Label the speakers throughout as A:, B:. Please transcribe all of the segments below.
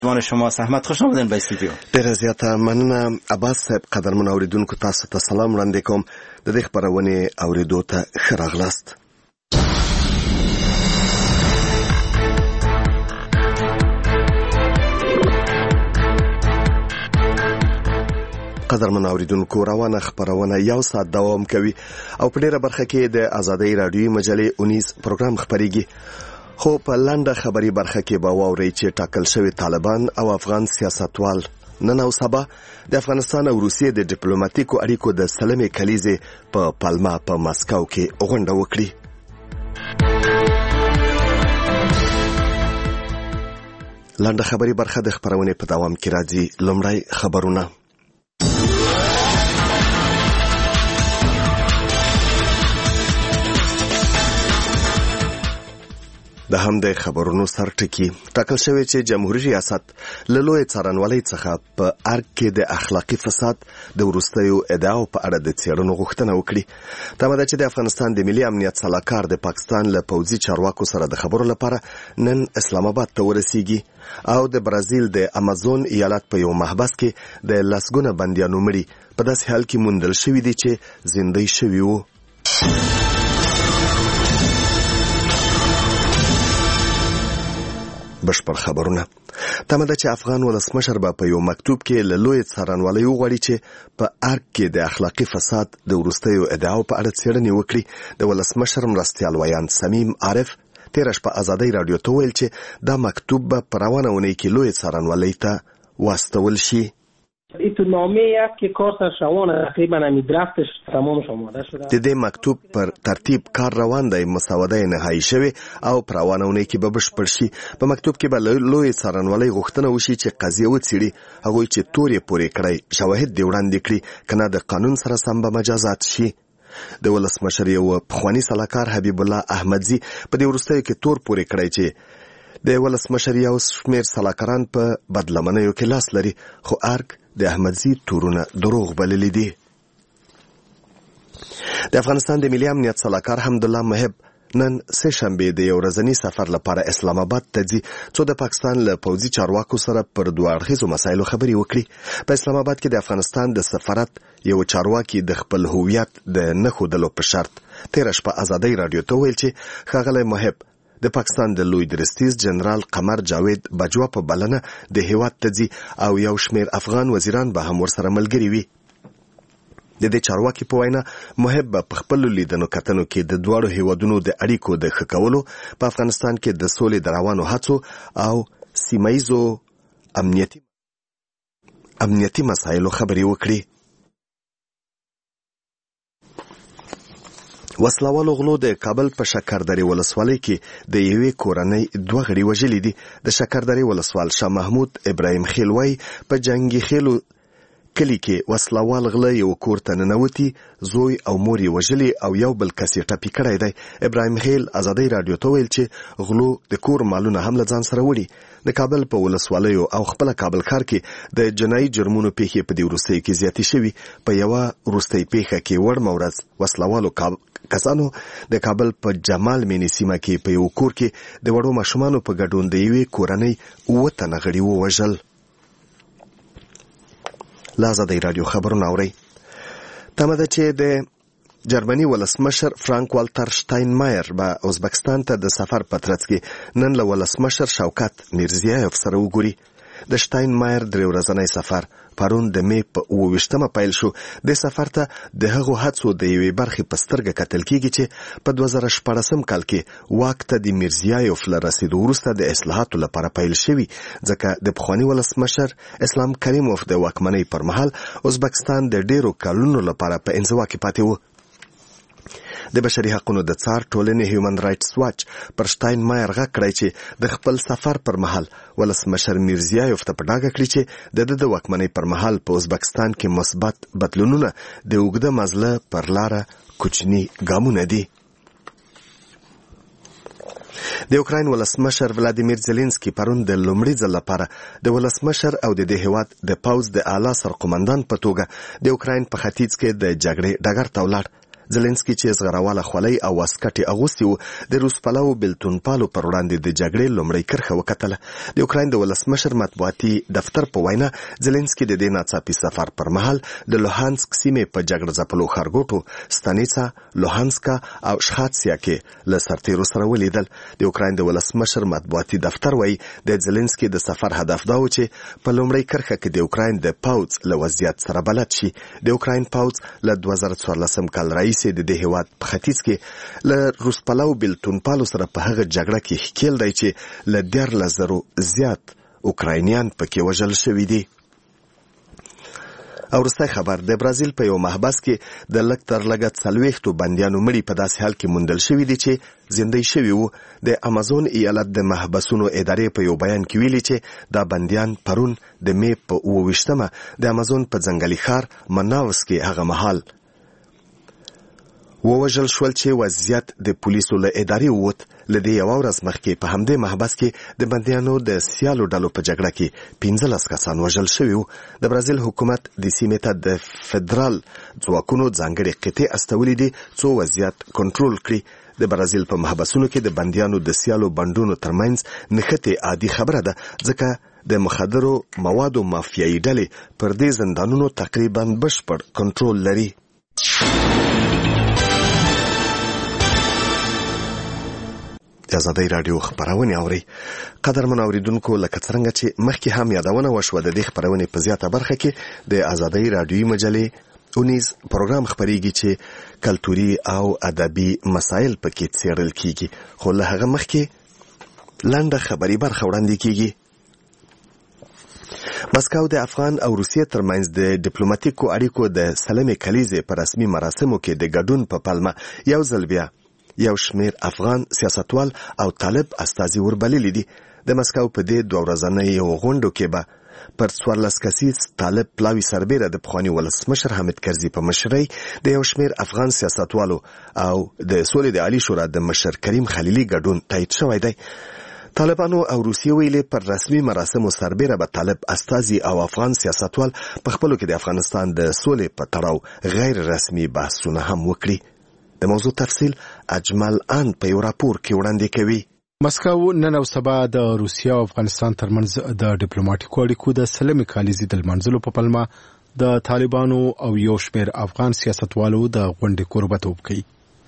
A: زمان شما زحمت خوش آمدین به استودیو.
B: ډیره زیاته مننه عباس صاحب. قدرمن اوریدونکو تاسو ته سلام وړاندې کوم. د دې خبرونه اوریدو ته ښه راغلاست. قدرمن اوریدونکو روانه خبرونه یو ساعت دوام کوي او په ډیره برخه کې د آزادۍ رادیوي مجلې 19 پروګرام خبريږي. خو په لنډه خبري برخه کې به واورئ چې ټاکل شوی طالبان او افغان سیاستوال نن او سبا د افغانستان او روسیې د ډیپلوماټیکو اړیکو د سلمې کلیزې په پالما په ماسکو کې غونډه وکړي. لنډه خبري برخه د خبرونه په دوام کې راځي. لومړی خبرونه. د هم د خبرونو سرټکی ټاکل شوی چې جمهوریت ریاست له لوی څارنوالۍ څخه په ارګ کې د اخلاقی فساد د ورستیو ادعاو په اړه د څېړنو غوښتنه وکړي. تمه ده چې د افغانستان د ملي امنیت سلاکار د پاکستان له پوځي چارواکو سره د خبرو لپاره نن اسلام آباد ته ورسیږي او د برازیل د امازون ایالت په یو محبس کې د لسګونه بندیانو مړي په داسې حال کې موندل شوي دي چې زندۍ شوي وو. بشپړ خبرونه. تمه ده چې افغان ولسمشر به په یو مکتوب کې له لوی څارنوالۍ وغواړي چې په ارګ کې د اخلاقی فساد د ورستیو ادعاو په اړه څېړنې وکړي. د ولسمشر مرستیال ویان صمیم عارف تېره شپه آزادۍ رادیو ته ویل چې دا مکتوب به په روانه اونۍ کې لوی څارنوالۍ ته واستول شي.
C: این تو نامه است که کار سرشوانه تقریبا همین درافتش تمام آماده شده.
B: د دې مکتوب پر ترتیب کار روان دی. مسوده نهایی شوی او پر روانونه کې به بشپړ شي. په مکتوب کې به لوی څارنوالۍ غوښتنه وشي چې قضیه وڅېړي، هغوی چې تورې پورې کړی شواهد دې وړاندې کړي، کنه د قانون سره سم به مجازات شي. د ولسمشر یو پخوانی سلاکار حبیب الله احمدزي په دې وروستیو کې تور پورې کړی چې د ولسمشر یو شمېر سلاکاران په بدلمنیو کې لاس لري، خو ارګ د احمدزي تورونه دروغ بللی دي. د افغانستان د ملي امنیت سلاکار حمدالله محب نن سه شنبه د یو ورځني سفر لپاره اسلام آباد ته ځي څو د پاکستان له پوځي چارواکو سره پر دوه اړخیزو مسایلو خبرې وکړي. په اسلام آباد کې د افغانستان د سفارت یو چارواکي د خپل هویت د نه ښودلو په شرط تېره شپه آزادۍ رادیو ته ویل چې ښاغلی محب د پاکستان د لوی درستیز جنرال قمر جاوید بجوا په بلنه د هیواد ته ځي او یو شمېر افغان وزیران به هم ورسره ملګري وي. د دې چارواکي په وینا محب په خپلو لیدنو کتنو کې د دواړو هیوادونو د اړیکو د ښه کولو، په افغانستان کې د سولې د روانو هڅو او سیمه ییزو امنیتي مسایلو خبرې وکړي. وسلوالو غلو د کابل په شکردرې ولسوالۍ کې د یوې کورنۍ دوه غړي وژلي دي. د شکردرې ولسوال شاه محمود ابراهیم خیل وایي په جنګي خیلو کلی کې وسلوال غله یو کور ته ننوتي، زوی او مور یې وژلي او یو بل کس یې ټپي کړی دی. ابراهیم خیل آزادۍ رادیو ته ویل چې غلو د کور مالونه هم له ځان سره وړي. د کابل په ولسوالیو او خپله کابل ښار کې د جنایي جرمونو پیښې په دې وروستیو کې زیاتې شوي. په یوه وروستۍ پیښه کې وړمه ورځ وسلوالو کسانو د کابل په جمال مینی سیمه کې په یو کور کې د وړو ماشومانو په ګډون د یوې کورنۍ 7 تنه غړي ووژل. له آزادۍ رادیو خبرونه اورئ. تمه ده چې د جرمني ولسمشر فرانک والتر شتاینمایر به ازبکستان ته د سفر په ترڅ کې نن له ولسمشر شوکت میرزیایف سره وګوري. د شتاینمایر 3 ورځنی سفر پرون د می په 28مه پیل شو. د سفر ته د هغو هڅو د یوې برخې په سترګه کتل کېږي چې په 2014 کال کې واک ته د میرزیایف له رسېدو وروسته د اصلاحاتو لپاره پیل شوي، ځکه د پخواني ولسمشر اسلام کریموف د واکمنۍ پر مهال ازبکستان د ډیرو کلونو لپاره په انزوا کې پاتې و. د بشري حقوقو د څار ټولنې هیومن رائټس واچ پر شتاینمایر غږ کړی چې د خپل سفر پر مهال ولسمشر میرزیایف ته په ډاګه کړي چې د واکمنۍ پر مهال په ازبکستان کې مثبت بدلونونه د اوږده مزله پر لاره کوچني ګامونه دي. د اوکراین ولسمشر ولادیمیر زيلنسکي پرون د لومړي ځل لپاره د ولسمشر او د هیواد د پوځ د اعلی سرقومندان په توګه د اوکراین په ختیځ کې د جګړې ډګر ته ولاړ. زلنسکي چې زغرواله خولۍ او واسکټ اغوستي وو د روس پلو بلتون پالو پر وړاندې د جګړې لومړی کرښه وکتله. د اوکراین د ولسمشر مطبوعاتي دفتر په وینا زلنسکي د دې ناڅاپي سفر پر مهال د لوهانسک سیمې په جګړه ځپلو ښارګوټو ستانیڅا، لوهانسکا او شخاتسیا کې له سرتیرو سره ولیدل. د اوکراین د ولسمشر مطبوعاتي دفتر وایي د زلنسکي د سفر هدف دا و چې په لومړی کرښه کې د اوکراین د پوځ له وضعیت سره بلد شي. د اوکراین پوځ له 2014 کال راهیسې د دې هېواد په ختیځ کې له روس پلو بلتون پالو سره په هغه جګړه کې ښکیل دی چې له 14,000 زیات اوکراینیان پکې وژل شوي دي. او وروستی خبر د برازیل په یو محبس کې د لږ تر لږه 40 بندیانو مړي په داسې حال کې موندل شوي دي چې زندۍ شوي وو. د امازون ایالت د محبسونو ادارې په یو بیان کې ویلي چې دا بندیان پرون د مې په 28مه د امازون په ځنګلي ښار مناوس کې هغه مهال ووژل شول چې وضعیت د پولیسو له ادارې ووت. له دې یوه ورځ مخکې په همدې محبس کې د بندیانو د سیالو ډلو په جګړه کې 15 کسان وژل شوي وو. د برازیل حکومت د سیمې ته د فدرال ځواکونو ځانګړې قطعې استولې دي څو وضعیت کنټرول کړي. د برازیل په محبسونو کې د بندیانو د سیالو بندونو ترمنځ نښتې عادي خبره ده، ځکه د مخدرو موادو مافیایي ډلې پر دې زندانونو تقریبا بشپړ کنټرول لري. آزادۍ راډیو خبرونه اوري. قدرمن اوریدونکو، لکه څنګه چې مخکې هم یادونه وشوه د دې خبرونه په زیاته برخه کې د آزادۍ راډیوي مجلې اونیز پروګرام خبريږي چې کلتوري او ادبي مسایل پکې څېړل کیږي. خو له هغه مخکې لنډه خبري برخه وړاندې کیږي. مسکو د افغان او روسیې ترمنځ د ډیپلوماټیکو اړیکو د سلمې کلیزې په رسمي مراسمو کې د ګډون په پلمه یو ځل بیا یو شمیر افغان سیاستوال او طالب استازي وربللي دي. د مسکو په دې 2 ورځنۍ غونډو کې به پر 14 کسیز طالب پلاوی سربېره د پخواني ولسمشر حامد کرزي په مشرۍ د یو شمیر افغان سیاستوالو او د سولې د عالی شورا د مشر کریم خلیلي ګډون تایید شوی دی. طالبانو او روسیې ویلي پر رسمي مراسمو سربېره به طالب استازي او افغان سیاستوال په خپلو کې د افغانستان د سولې په تړاو غیر رسمي بحثونه هم وکړي. د موضوع تفصیل اجمل ان په یو راپور کې وړاندې کوي.
D: مسکو نن او سبا د روسیې او افغانستان ترمنځ د ډیپلوماټیکو اړیکو د سلمې کالیزې د لمانځلو په پلمه د طالبانو او یو شمېر افغان سیاستوالو د غونډې کوربتوب کوي.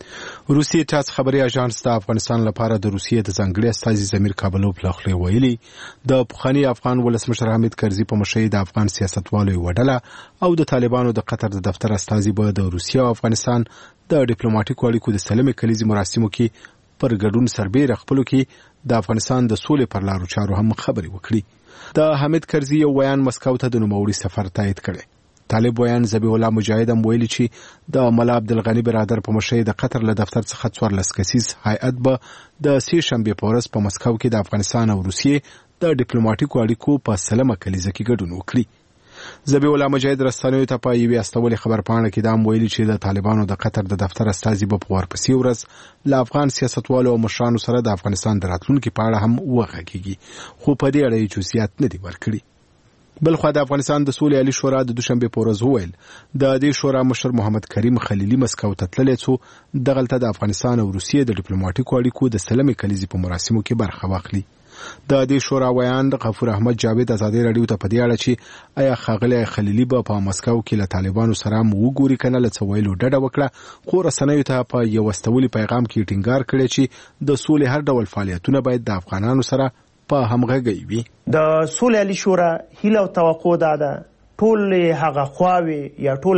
D: روسیې ټاس خبري اژانس د افغانستان لپاره د روسیې د ځانګړي استازي ضمیر کابلوف له خولې ویلي د پخواني افغان ولسمشر حامد کرزي په مشرۍ د افغان سیاستوالو یوه ډله او د طالبانو د قطر د دفتر استازي به د روسیې او افغانستان د ډیپلوماټیکو اړیکو د سلمې کلیزې مراسمو کې پر ګډون سربېره خپلو کې د افغانستان د سولې پر لارو چارو هم خبرې وکړي. د حامد کرزي یو بیان مسکو ته د نوموړي سفر تایید کړی. طالب بیان ذبیح الله مجاهد هم ویلي چې د ملا عبدالغني برادر په مشرۍ د قطر له دفتر څخه 14 کسیز هیئت به د سې شنبې په ورځ په مسکو کې د افغانستان او روسیې د ډیپلوماټیکو اړیکو په سلمه کلیزه کې ګډون وکړي. ذبیح الله مجاهد رسنیو ته په یوې استولې خبرپاڼه کې دا هم ویلي چې د طالبانو د قطر د دفتر استازي به په ورپسې ورځ له افغان سیاستوالو او مشرانو سره د افغانستان د راتلونکي په اړه هم وغږیږي، خو په دې اړه یې جزئیات نه دي ورکړي. بلخوا د افغانستان د سولې عالی شورا د دوشنبه په ورځ وویل د دې شورا مشر محمد کریم خلیلي مسکو ته تللی څو دغلته د افغانستان او روسیې د ډیپلوماټیکو اړیکو د سلمې کلیزې په مراسمو کې برخه واخلي. د دې شورا ویان غفور احمد جاوید آزادۍ راډیو ته په دې اړه چې آیا ښاغلی خلیلي به په مسکو کې له طالبانو سره وګوري کنه له څه ویلو ډډه وکړه، خو رسنیو ته په یو استولي پیغام کې ټینګار کړی چې د سولې هر ډول فعالیتونه باید د افغانانو سره په همغږۍ وي.
E: د سولې عالی شورا هیله او توقع ده ټول هغه خواوې یا ټول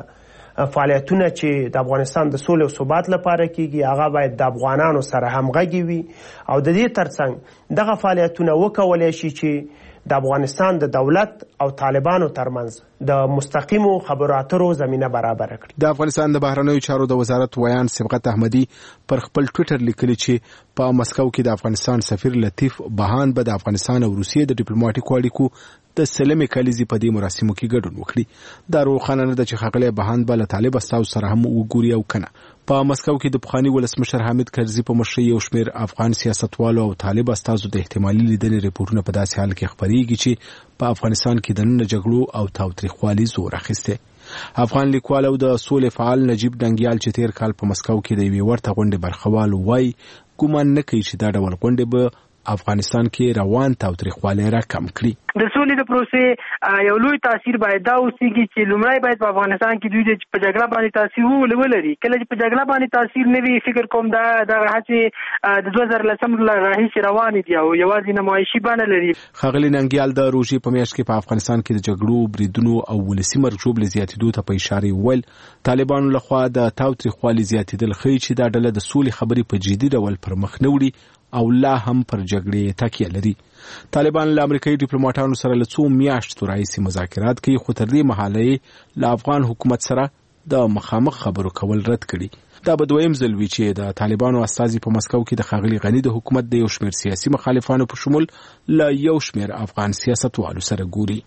E: هغه فعالیتونه چې د افغانستان د سولې او ثبات لپاره کیږي هغه باید د افغانانو سره همغږي وي او د دې ترڅنګ دغه فعالیتونه وکولای شي چې د افغانستان د دولت او طالبانو ترمنځ د مستقیمو خبرو اترو زمینه برابر کړي.
D: د افغانستان د بهرنیو چارو د وزارت ویان صبغت احمدي پر خپل ټویټر لیکلي چې په مسکو کې د افغانستان سفیر لطیف بهان به د افغانستان او روسیې د ډیپلوماټیکو اړیکو د سلمې کلیزې په دې مراسمو کې ګډون وکړي. دا روښانه نه ده چې ښاغلی بهان به له طالب استازو سره هم وګوري او کنه. په مسکو کې د پخواني ولسمشر حامد کرزي په مشرۍ یو شمېر افغان سیاستوالو او طالب استازو د احتمالي لیدنې ریپورټونه په داسې حال کې خپرېږي چې په افغانستان کې د نن جګړو او تاوتریخوالي زور اخیستی. افغان لیکوال او د سولې فعال نجیب ډنګیال چې تیر کال په مسکو کې د یوې ورته غونډې برخوال وای ګومان نه کوي چې دا ډول غونډې به افغانستان کې روان تاوتریخوالی را کم کړي.
F: د سولې د پروسې یو لوی تاثیر باید دا اوسېږي چې لومړی باید په افغانستان کې دوی په جګړه باندې تاثیر ولري. کله چې په جګړه باندې تاثیر نه وي فکر کوم دا هڅې د 2010 راهیسې روانې دي او یوازې نمایشي بڼه لري.
D: ښاغلي ننګیال د روژې په میاشت کې په افغانستان کې د جګړو بریدونو او ولسي مرګ ژوبلې زیاتېدو ته په اشاره وویل طالبانو لخوا د تاوتریخوالي زیاتېدل ښیي چې دا ډله د سولې خبرې په جدي ډول پر مخ نه وړي او لا هم پر جګړې تکیه لري. طالبان له امریکایي ډیپلوماټانو سره له څو میاشتو راهیسې مذاکرات کوي خو تر دې مهاله له افغان حکومت سره د مخامخ خبرو کول رد کړي. دا به دویم ځل وي چې د طالبانو استازي په مسکو کې د ښاغلي غني د حکومت د یو شمېر سیاسي مخالفانو په شمول له یو شمېر افغان سیاستوالو سره ګوري.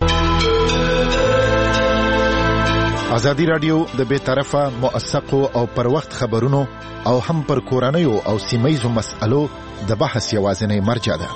G: ازادي رادیو د بې طرفه موثقو او پر وخت خبرونو او هم پر کورنیو او سیمه‌یزو مسألو د بحث یوازینی مرجع ده.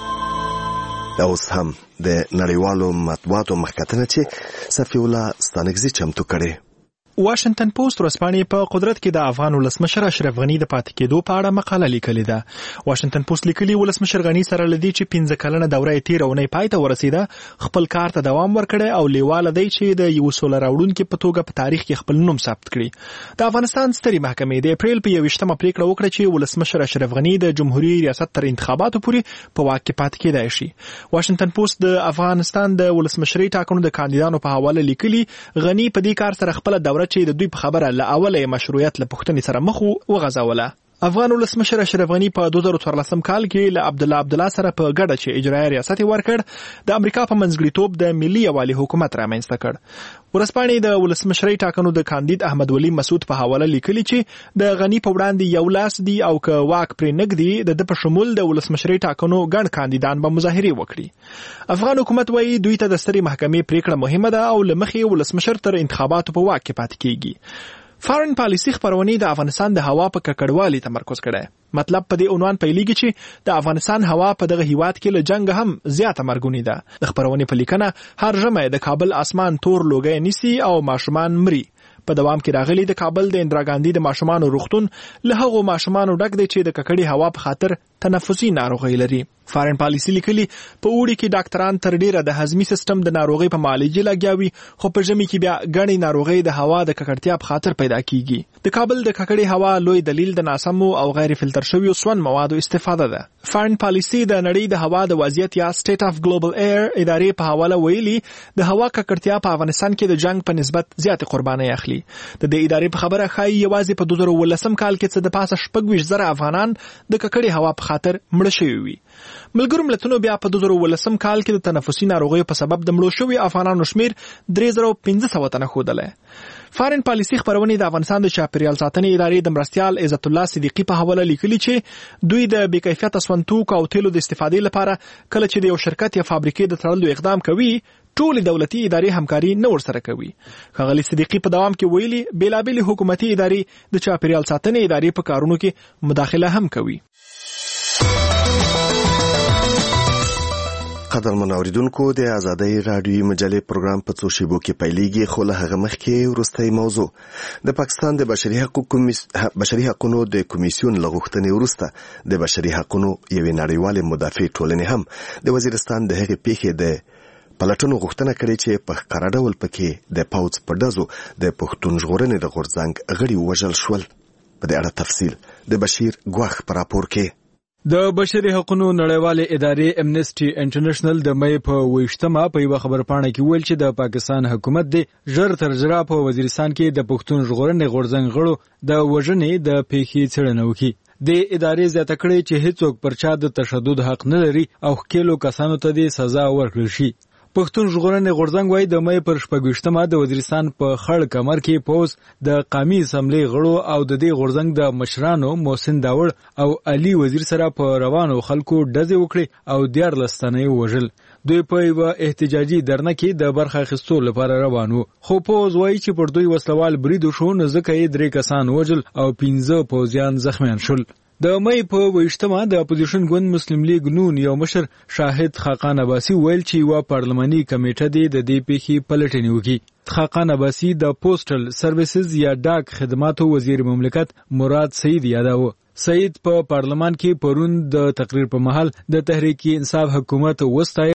B: دا اوس هم د نړیوالو مطبوعاتو مخکتنه چې صفی الله ستانکزي چمتو کړي.
H: واشنگټن پوسټ ورځپاڼې په قدرت کې د افغان ولسمشر اشرف غنی د پاتې کېدو په اړه مقاله لیکلې ده. واشنگټن پوسټ لیکلي ولسمشر غنی سره لدی چې 15 کلنه دوره یې تیر اونۍ پای ته ورسیده خپل کار ته دوام ورکړي او لیواله دی چې د یو سول راوړونکو په توګه په تاریخ کې خپل نوم ثبت کړي. د افغانستان ستري محکمې د اپریل په 28مه پریکړه وکړه چې ولسمشر اشرف غنی د جمهوریت ریاست تر انتخاباتو پورې په واک کې پاتې کېدای شي. واشنگټن پوسټ د افغانستان د ولسمشرۍ ټاکنو د کاندیدانو په حواله لیکلي غنی په دې کار سره خپل دوره چې د دوی په خبره له اوله مشروعیت له پوښتنې سره مخ وغځوله. افغان ولسمشر اشرف غنی په 2014 کال کې له عبدالله سره په ګډه چې اجرایي ریاست ورکړ د امریکا په منځګړیتوب د ملي یووالي حکومت رامنځته کړ. ورځپاڼې د ولسمشرۍ ټاکنو د کاندید احمد ولی مسعود په حواله لیکلي چې د غنی په وړاندې یو لاس دی او که واک پرې نګدي د په شمول د ولسمشرۍ ټاکنو ګڼ کاندیدان به مظاهرې وکړي. افغان حکومت وايي دوی ته د ستري محکمې پریکړه مهمه ده او لمخې ولسمشر تر انتخاباتو په واک کې پاتې کیږي. فارن پالیسي خبرونه د افغانستان د هوا په ککړوالي تمرکز کړي. مطلب په دې عنوان پیلېږي چې د افغانستان هوا په دغه هیواد کې له جنگ هم زیاته مرګونی ده. د خبرونه په لیکنه هر ژمه د کابل اسمان تور لوګي نیسي او ماشومان مري. په دوام کې راغلي د کابل د اندرا ګاندي د ماشومانو روغتون له هغو ماشومانو ډک دی چې د ککړې هوا په خاطر تنفسي ناروغي لري. فارن پالیسي لیکلي په اوړي کې ډاکټران تر ډیره د هضمي سیستم د ناروغي په معالجه لګیاوي خو په ژمي کې بیا غني ناروغي د هوا د ککړتیا په خاطر پیدا کیږي. د کابل د ککړې هوا لوی دلیل د ناسمو او غیر فلټر شویو سون موادو استفاده ده. فارن پالیسي د نړۍ د هوا د وضعیت یا سټیټ اف ګلوبل ایر ادارې په حواله ویلي د هوا ککړتیا په افغانستان کې د جنگ په نسبت زیات قرباني اخلي. د دې ادارې په خبره خای یوازې په 2018 کال کې څه د پاسه 26,000 افغانان د ککړې هوا په خاطر مړ شوي وي. ملګرو ملتونو بیا په 2018 کال کې د تنفسي ناروغیو په سبب د مړو شوي افغانانو شمیر 3500 تنه ښودلی. فارن پالیسي خبرونه د افغانستان د چاپیریال ساتنې ادارې د مرستیال عزت الله صدیقي په حواله لیکلي چې دوی د بې کیفیته سونتوک او تیلو د استفادې لپاره کله چې د یو شرکت یا فابریکې د تړلو اقدام کوي ټول دولتي ادارې همکاري نه ورسره کوي. ښاغلي صدیقي په دوام کې ویلي بیلابېل حکومتي ادارې د چاپیریال ساتنې ادارې په کارونو کې مداخله هم کوي.
B: قدرمن اوریدونکو د آزادۍ رادیوي مجلې پروګرام په څو شیبو کې پیلېږي خو له هغه مخکې وروستۍ موضوع د پاکستان د بشري حقوقو د کمیسیون له غوښتنې وروسته د بشري حقوقو یوې نړیوالې مدافع ټولنې هم د وزیرستان د هغې پیښې د پلټنو غوښتنه کړې چې په ښکاره ډول پکې د پوځ په ډزو د پښتون ژغورنې د غورځنګ غړي ووژل شول. په دې اړه تفصیل د بشیر ګواخ په راپور کې.
I: د بشري حقوقو نړیوالې ادارې امنیسټي انټرنیشنل د مې په 28مه په یو خبرپاڼه کې ویل چې د پاکستان حکومت د ژر تر ژره په وزیرستان کې د پښتون ژغورنې غورځنګ غړو د وژنې د پیښې څېړنه وکړي. د ادارې زیاته کړې چې هیڅوک پر چا د تشدد حق نه لري او ښکېلو کسانو ته د سزا ورکړل شي. پښتون ژغورنې غورځنګ وايي د مې پر 26مه د وزیرستان په خړ کمر کې پوز د قومي اسمبلی غړو او د دې غورځنګ د مشرانو محسن داوړ او علي وزیر سره په روانو خلکو ډزې وکړي او 14 تنه وژل. دوی په یو احتجاجي درنه کې د برخه اخیستو لپاره روانو خو پوز وايي چې پر دوی وسلوال برید شو نو ځکه یې 3 کسان وژل او 15 پوزیان زخمیان شول. د مې په 28مه د اپوزیشن ګوند مسلم لیگ نون یو مشر شاهد خاقان عباسی ویل چې یو پارلماني کمیټه د دې پیښې پلټنې وکړي. خاقان عباسی د پوسټل سرویسز یا ډاک خدماتو وزیر مملکت مراد سعید یاداوه. سعید په پارلمان کې پرون د تقریر په مهال د تحریک انصاف حکومت وستایه